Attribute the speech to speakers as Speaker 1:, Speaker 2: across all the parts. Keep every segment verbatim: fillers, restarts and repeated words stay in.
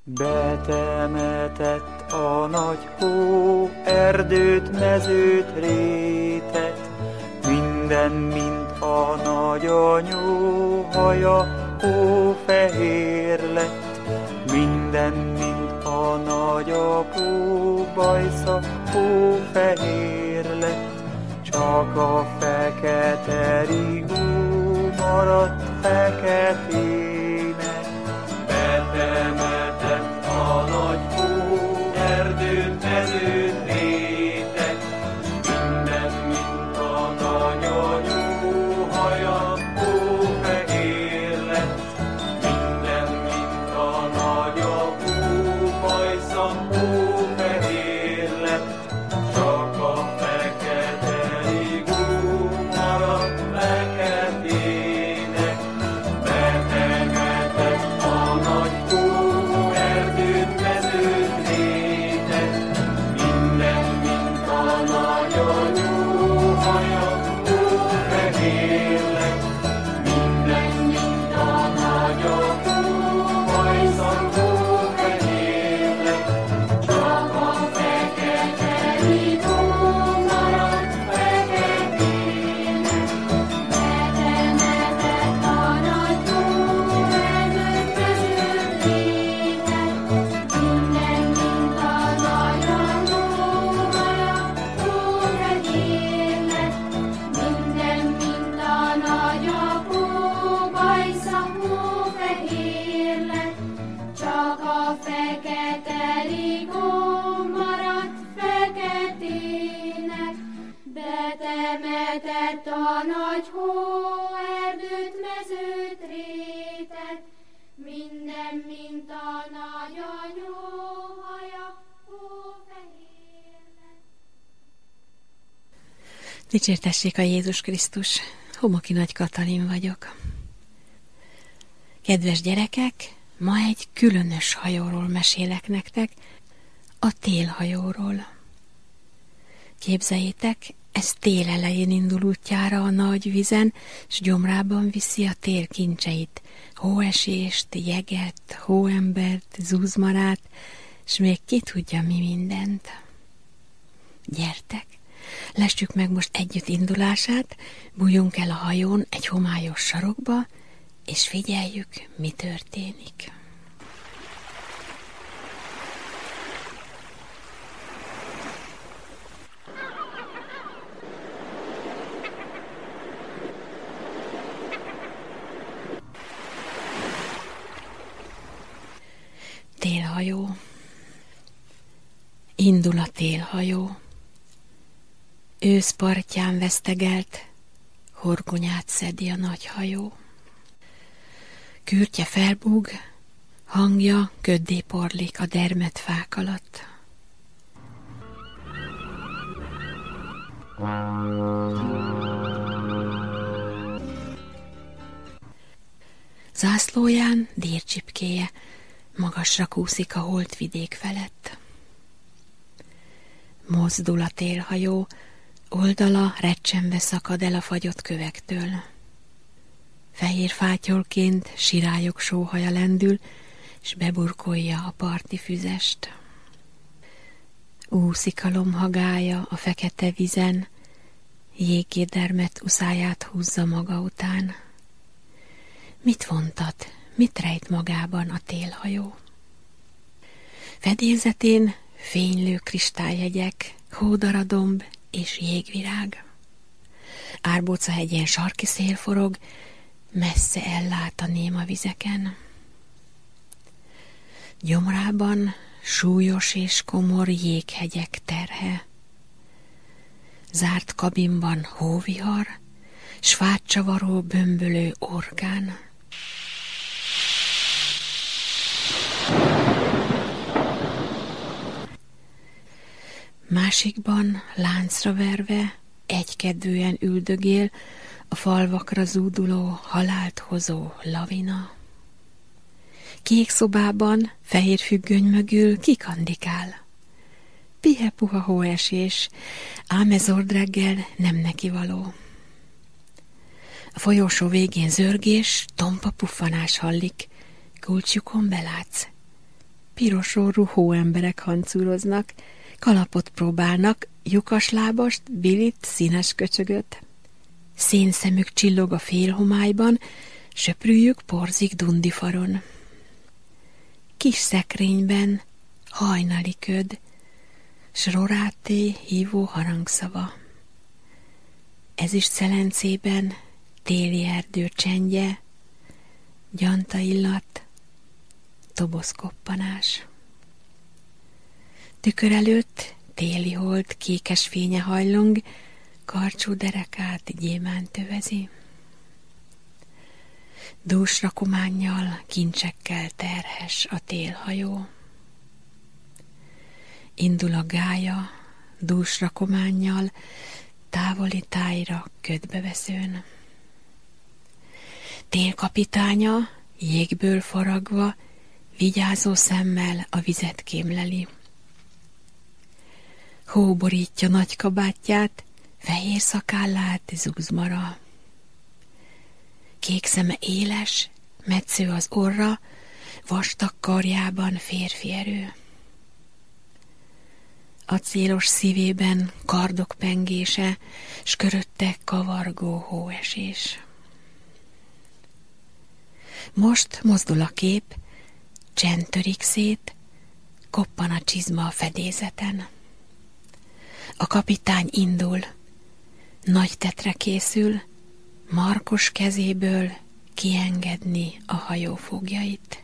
Speaker 1: Betemetett a nagy hó, erdőt, mezőt, rétet, minden, mint a nagyanyó haja, hófehér lett. Minden, mint a nagyapó bajsza, hófehér lett. Csak a fekete rigó maradt feketének. Betemetett a nagy hó, erdőt, mezőt, rétet, minden, mint a nagyanyó haja, hófehér lett. Minden, mint a nagyapó bajsza, hófehér lett. Csak a fekete rigó maradt feketének. Betemetett a nagy hó, erdőt, mezőt, rétet, minden, mint a nagyanyó haja, hófehér lett. Minden, mint a nagyapó bajsza, hófehér lett. Csak a fekete rigó maradt feketének.
Speaker 2: Betemetett a nagy hó, erdőt, mezőt, rétet, minden, mint a nagyanyó haja, hófehér lett. Minden, mint a nagyapó bajsza, hófehér lett. Csak a fekete rigó maradt feketének. Betemetett a nagy hó, erdőt, mezőt, rétet, minden, mint a nagyanyó haja, hófehér lett.
Speaker 3: Dicsértessék a Jézus Krisztus! Homoki Nagy Katalin vagyok. Kedves gyerekek, ma egy különös hajóról mesélek nektek, a télhajóról. Képzeljétek, ez tél elején indul útjára a nagy vizen, s gyomrában viszi a tél kincseit, hóesést, jeget, hóembert, zúzmarát, s még ki tudja mi mindent. Gyertek, lessük meg most együtt indulását, bújjunk el a hajón egy homályos sarokba, és figyeljük, mi történik. Télhajó. Indul a télhajó. Ősz partján vesztegelt, horgonyát szedi a nagy hajó. Kürtje felbúg, hangja köddé porlik a dermedt fák alatt. Zászlóján dírcsipkéje magasra kúszik a holdvidék felett. Mozdul a télhajó, oldala recsenve szakad el a fagyott kövektől. Fehér fátyolként sirályok sóhaja lendül, s beburkolja a parti füzest. Úszik a lomhagája a fekete vizen, jéggédermet uszáját húzza maga után. Mit vontat, mit rejt magában a télhajó? Fedélzetén fénylő kristályhegyek, hódaradomb és jégvirág. Árbóca hegyén sarki szél forog, messze ellát a néma vizeken. Gyomrában súlyos és komor jéghegyek terhe. Zárt kabinban hóvihar, s fátcsavaró bömbölő orkán. Másikban láncra verve egykedvűen üldögél a falvakra zúduló, halált hozó lavina. Kék szobában, fehér függöny mögül kikandikál. Pihe-puha hóesés, ám ez ordreggel nem neki való. A folyósó végén zörgés, tompa puffanás hallik, kulcsjukon belátsz. pirosorú hóemberek hancúroznak, kalapot próbálnak, lyukaslábast, bilit, színes köcsögöt. Szénszemük csillog a félhomályban, söprűjük porzik dundifaron. Kis szekrényben hajnali köd, s roráté hívó harangszava. Ezüst szelencében téli erdő csendje, gyanta illat, toboszkoppanás. Tükör előtt téli hold kékes fénye hajlong, karcsú derekát gyémánt övezi. Dús rakománnyal, kincsekkel terhes a télhajó. Indul a gálya, dús rakománnyal, távoli tájra ködbe veszőn. Télkapitánya, jégből faragva, vigyázó szemmel a vizet kémleli. Hó borítja nagy kabátját, fehér szakállát zúzmara. Kék szeme éles, metsző az orra, vastag karjában férfi erő. Acélos szívében kardok pengése, s körötte kavargó hóesés. Most mozdul a kép, csend törik szét, koppan a csizma a fedélzeten. A kapitány indul, nagy tetre készül, markos kezéből kiengedni a hajó fogjait.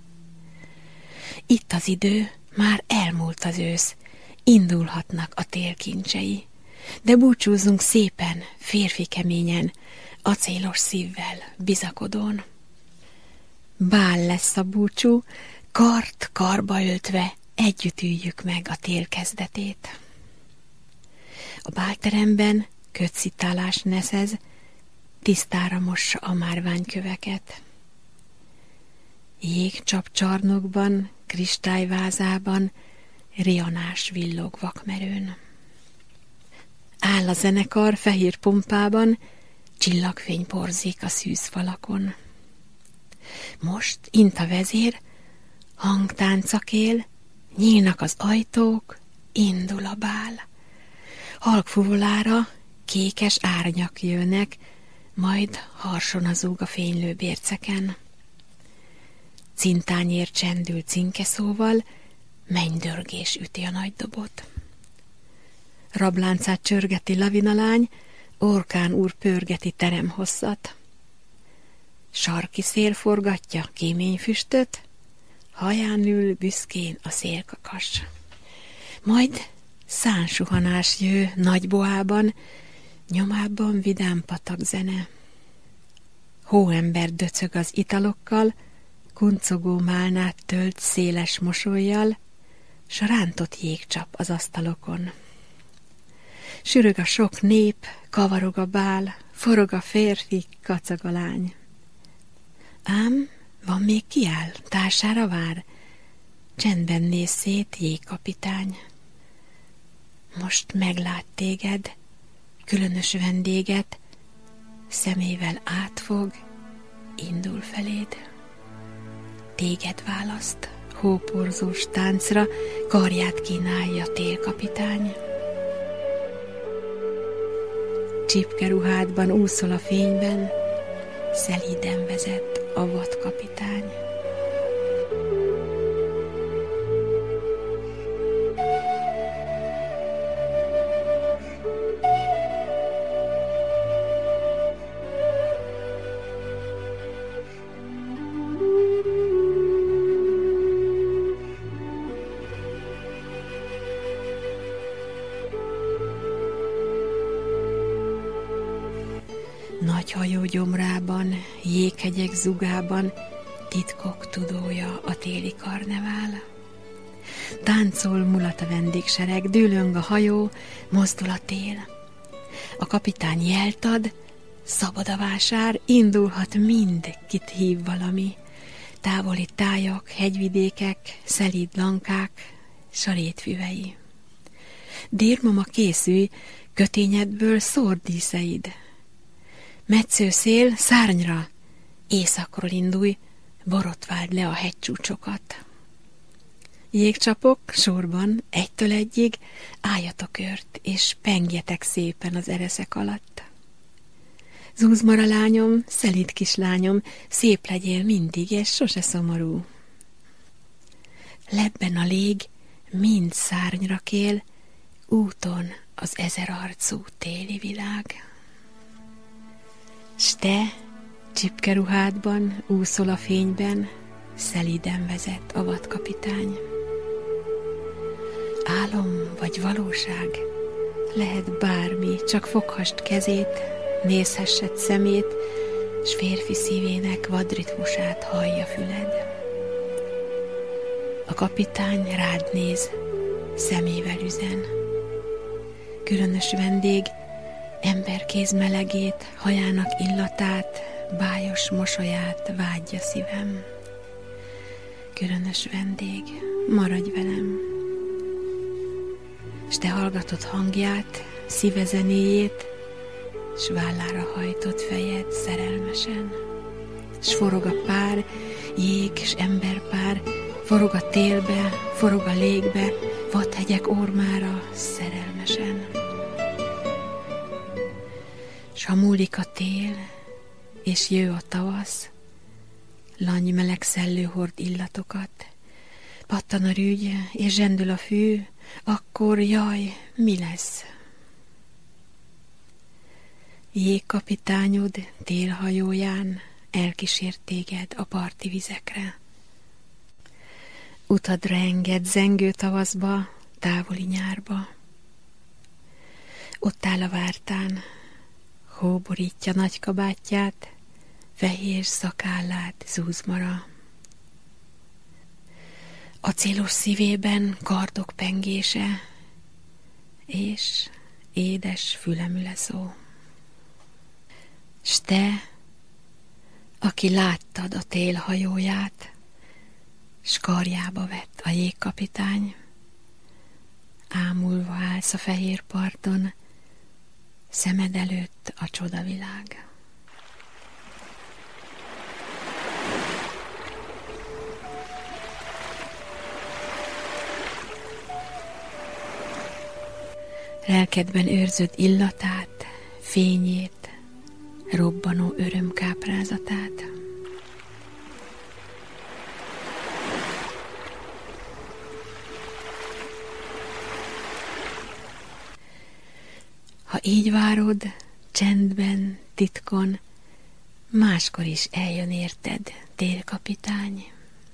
Speaker 3: Itt az idő, már elmúlt az ősz, indulhatnak a tél kincsei, de búcsúzzunk szépen, férfi keményen, acélos szívvel, bizakodón. Bál lesz a búcsú, kart karba öltve együtt üljük meg a tél kezdetét. A bálteremben kötszitálás neszez, tisztára mossa a márványköveket. Jégcsapcsarnokban, kristályvázában rianás villog vakmerőn. Áll a zenekar fehér pompában, csillagfény porzik a szűzfalakon. Most int a vezér, hangtáncak él, nyílnak az ajtók, indul a bál. Halk fuvolára kékes árnyak jönnek, majd harson az zúg a fénylő bérceken. Cintányér csendül cinkeszóval, mennydörgés üti a nagy dobot. Rabláncát csörgeti lavinalány, orkán úr pörgeti teremhosszat. Sarki szél forgatja kéményfüstöt, haján ül büszkén a szélkakas. Majd szánsuhanás jő nagy boában, nyomában vidám patak zene. Hóember döcög az italokkal, kuncogó málnát tölt széles mosollyal, s a rántott jégcsap az asztalokon. Sürög a sok nép, kavarog a bál, forog a férfi, kacag a lány. Ám van még kiáll, társára vár, csendben néz szét jégkapitány. Most meglát téged, különös vendéget, szemével átfog, indul feléd. Téged választ, hóporzós táncra, karját kínálja télkapitány. Csipkeruhádban úszol a fényben, szelíden vezet a vadkapitány. Nagy hajó gyomrában, jéghegyek zugában, titkok tudója a téli karnevál. Táncol, mulat a vendégsereg, dűlöng a hajó, mozdul a tél. A kapitány jelt ad, szabad a vásár, indulhat mind, kit hív valami. Távoli tájak, hegyvidékek, szelíd lankák, sarétfüvei. Dírmama készülj, kötényedből szór díszeid. Metsző szél, szárnyra, északról indulj, borotváld le a hegycsúcsokat. Jégcsapok, sorban, egytől egyig, álljatok kört, és pengjetek szépen az ereszek alatt. Zúzmara lányom, szelíd kislányom, szép legyél mindig, és sose szomorú. Lebben a lég, mind szárnyra kél, úton az ezerarcú téli világ. S te, csipkeruhádban, úszol a fényben, szelíden vezet a vadkapitány. Álom vagy valóság, lehet bármi, csak foghast kezét, nézhessed szemét, s férfi szívének vadritmusát hallja füled. A kapitány rád néz, szemével üzen. Különös vendég, emberkéz melegét, hajának illatát, bájos mosolyát vágyja szívem. Különös vendég, maradj velem. S te hallgatod hangját, szíve zenéjét, s vállára hajtott fejed szerelmesen. S forog a pár, jég s emberpár, forog a télbe, forog a légbe, vadhegyek ormára szerelmesen. S ha múlik a tél, és jő a tavasz, langy meleg szellő hord illatokat, pattan a rügy, és zsendül a fű, akkor jaj, mi lesz? Jégkapitányod télhajóján elkísért téged a parti vizekre. Utadra enged zengő tavaszba, távoli nyárba. Ott áll a vártán, hó borítja nagy kabátját, fehér szakállát zúzmara. Acélos szívében kardok pengése, és édes fülemüle szó. S te, aki láttad a télhajóját, s karjába vett a jégkapitány, ámulva állsz a fehér parton, szemed előtt a csodavilág. Lelkedben őrzöd illatát, fényét, robbanó örömkáprázatát. Ha így várod, csendben, titkon, máskor is eljön érted, télkapitány.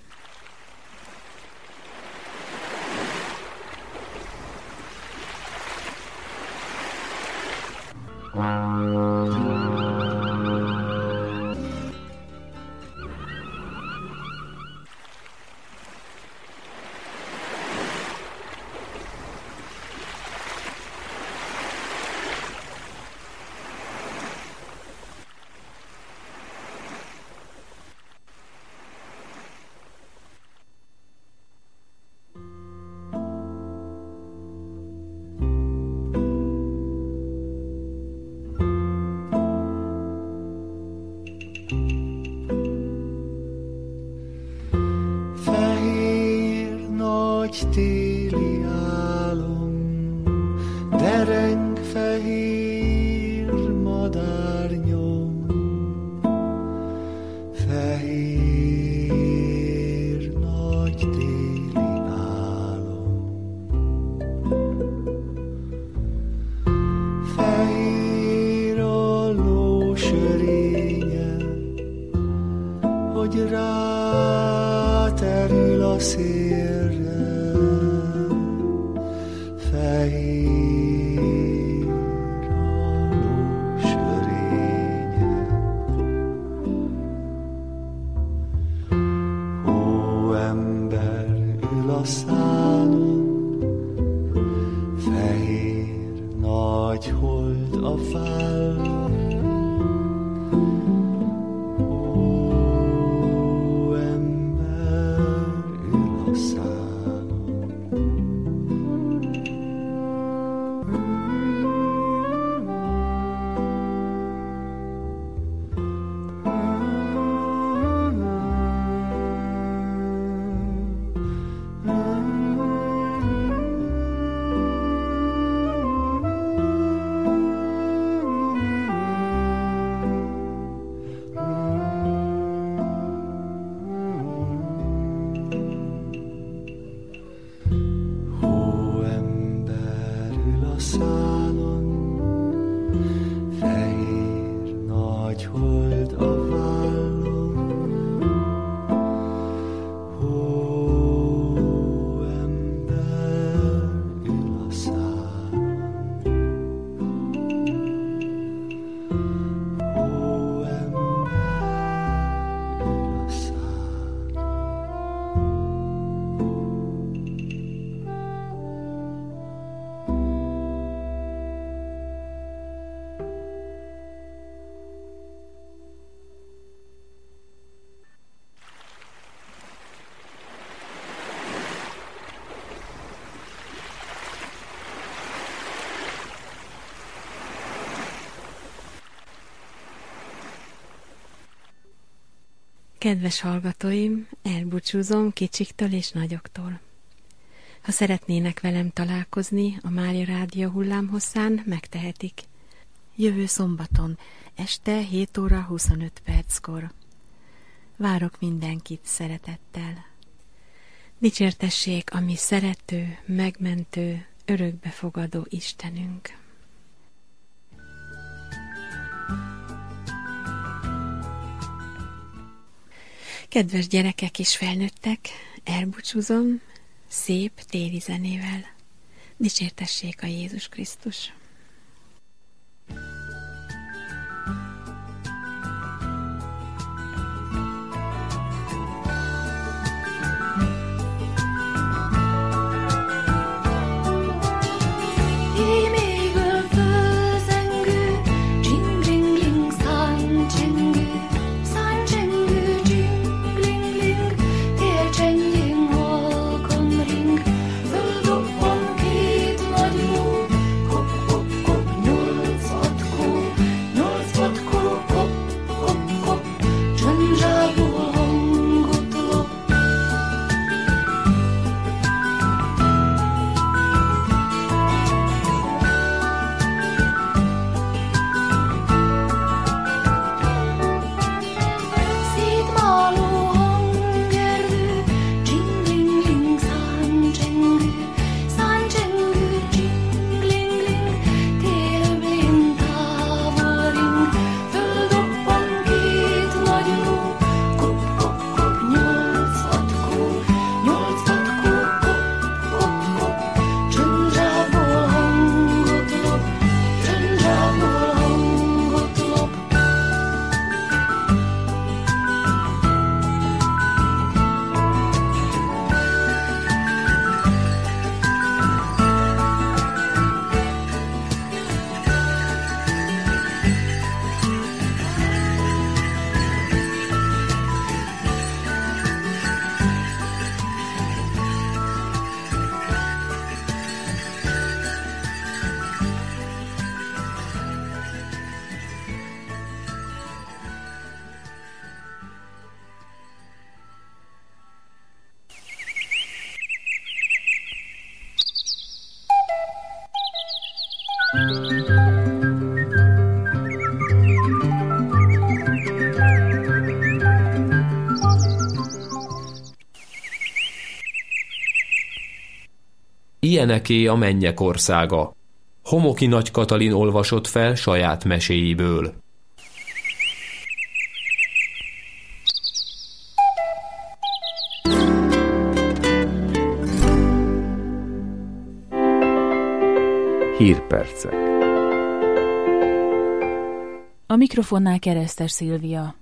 Speaker 4: Nagy téli álom, dereng fehér madárnyom, fehér nagy téli álom, fehér a lósörénye, hogy ráterül a szél. Fehér a lósörénye, ó, ember ül a szánon, fehér nagy hold a vállon, ó, ember ül a szánon. Mm-hmm.
Speaker 3: Kedves hallgatóim, elbúcsúzom kicsiktől és nagyoktól. Ha szeretnének velem találkozni a Mária Rádió hullámhosszán, megtehetik. Jövő szombaton, este hét óra huszonöt perckor. Várok mindenkit szeretettel. Dicsértessék a mi szerető, megmentő, örökbefogadó Istenünk. Kedves gyerekek és felnőttek, elbúcsúzom szép téli zenével. Dicsértessék a Jézus Krisztus!
Speaker 5: Ilyeneké a mennyek országa. Homoki Nagy Katalin olvasott fel saját meséiből.
Speaker 6: Hírpercek. A mikrofonnál Keresztes Szilvia.